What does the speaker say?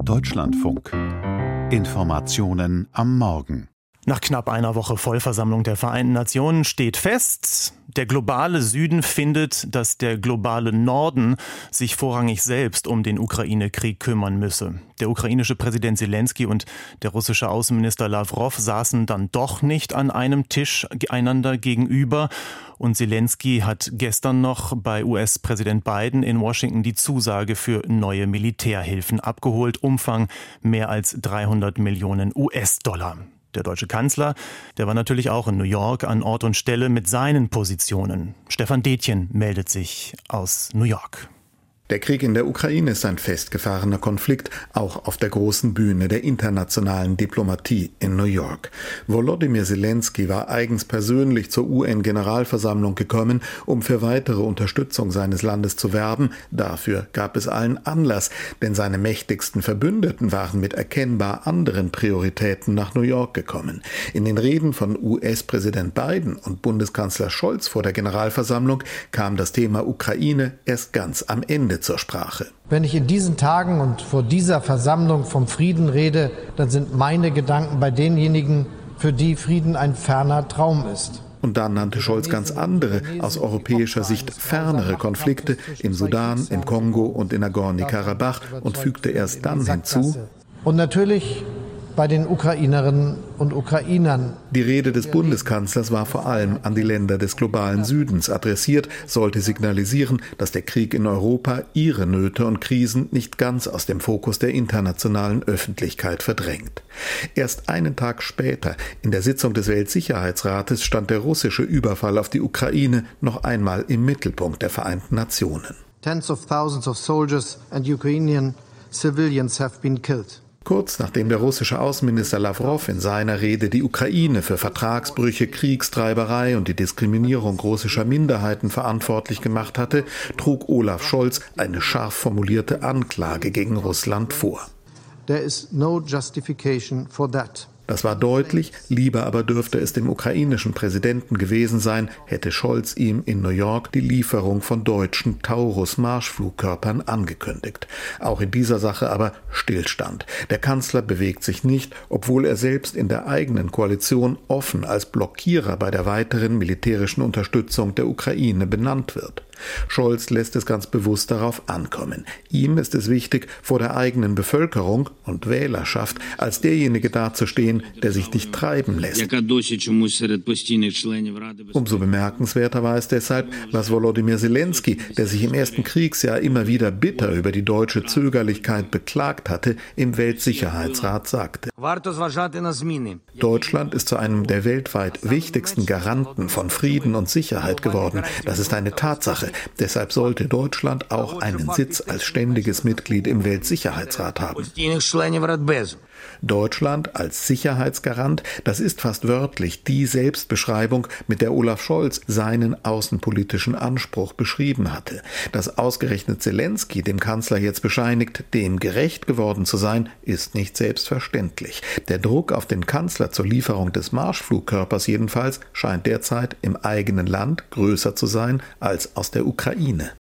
Deutschlandfunk. Informationen am Morgen. Nach knapp einer Woche Vollversammlung der Vereinten Nationen steht fest, der globale Süden findet, dass der globale Norden sich vorrangig selbst um den Ukraine-Krieg kümmern müsse. Der ukrainische Präsident Selenskyj und der russische Außenminister Lawrow saßen dann doch nicht an einem Tisch einander gegenüber. Und Selenskyj hat gestern noch bei US-Präsident Biden in Washington die Zusage für neue Militärhilfen abgeholt. Umfang mehr als 300 Millionen US-Dollar. Der deutsche Kanzler, der war natürlich auch in New York an Ort und Stelle mit seinen Positionen. Stefan Detjen meldet sich aus New York. Der Krieg in der Ukraine ist ein festgefahrener Konflikt, auch auf der großen Bühne der internationalen Diplomatie in New York. Volodymyr Selenskyj war eigens persönlich zur UN-Generalversammlung gekommen, um für weitere Unterstützung seines Landes zu werben. Dafür gab es allen Anlass, denn seine mächtigsten Verbündeten waren mit erkennbar anderen Prioritäten nach New York gekommen. In den Reden von US-Präsident Biden und Bundeskanzler Scholz vor der Generalversammlung kam das Thema Ukraine erst ganz am Ende zur Sprache. Wenn ich in diesen Tagen und vor dieser Versammlung vom Frieden rede, dann sind meine Gedanken bei denjenigen, für die Frieden ein ferner Traum ist. Und dann nannte Scholz ganz andere, aus europäischer Sicht fernere Konflikte im Sudan, im Kongo und in Nagorny-Karabach und fügte erst dann hinzu: Und natürlich bei den Ukrainerinnen und Ukrainern. Die Rede des Bundeskanzlers war vor allem an die Länder des globalen Südens adressiert, sollte signalisieren, dass der Krieg in Europa ihre Nöte und Krisen nicht ganz aus dem Fokus der internationalen Öffentlichkeit verdrängt. Erst einen Tag später, in der Sitzung des Weltsicherheitsrates, stand der russische Überfall auf die Ukraine noch einmal im Mittelpunkt der Vereinten Nationen. Tens of thousands of soldiers and Ukrainian civilians have been killed. Kurz nachdem der russische Außenminister Lawrow in seiner Rede die Ukraine für Vertragsbrüche, Kriegstreiberei und die Diskriminierung russischer Minderheiten verantwortlich gemacht hatte, trug Olaf Scholz eine scharf formulierte Anklage gegen Russland vor. There is no justification for that. Das war deutlich, lieber aber dürfte es dem ukrainischen Präsidenten gewesen sein, hätte Scholz ihm in New York die Lieferung von deutschen Taurus-Marschflugkörpern angekündigt. Auch in dieser Sache aber Stillstand. Der Kanzler bewegt sich nicht, obwohl er selbst in der eigenen Koalition offen als Blockierer bei der weiteren militärischen Unterstützung der Ukraine benannt wird. Scholz lässt es ganz bewusst darauf ankommen. Ihm ist es wichtig, vor der eigenen Bevölkerung und Wählerschaft als derjenige dazustehen, der sich nicht treiben lässt. Umso bemerkenswerter war es deshalb, was Volodymyr Selenskyj, der sich im ersten Kriegsjahr immer wieder bitter über die deutsche Zögerlichkeit beklagt hatte, im Weltsicherheitsrat sagte. Deutschland ist zu einem der weltweit wichtigsten Garanten von Frieden und Sicherheit geworden. Das ist eine Tatsache. Deshalb sollte Deutschland auch einen Sitz als ständiges Mitglied im Weltsicherheitsrat haben. Deutschland als Sicherheitsgarant, das ist fast wörtlich die Selbstbeschreibung, mit der Olaf Scholz seinen außenpolitischen Anspruch beschrieben hatte. Dass ausgerechnet Selenskyj dem Kanzler jetzt bescheinigt, dem gerecht geworden zu sein, ist nicht selbstverständlich. Der Druck auf den Kanzler zur Lieferung des Marschflugkörpers jedenfalls scheint derzeit im eigenen Land größer zu sein als aus der Ukraine.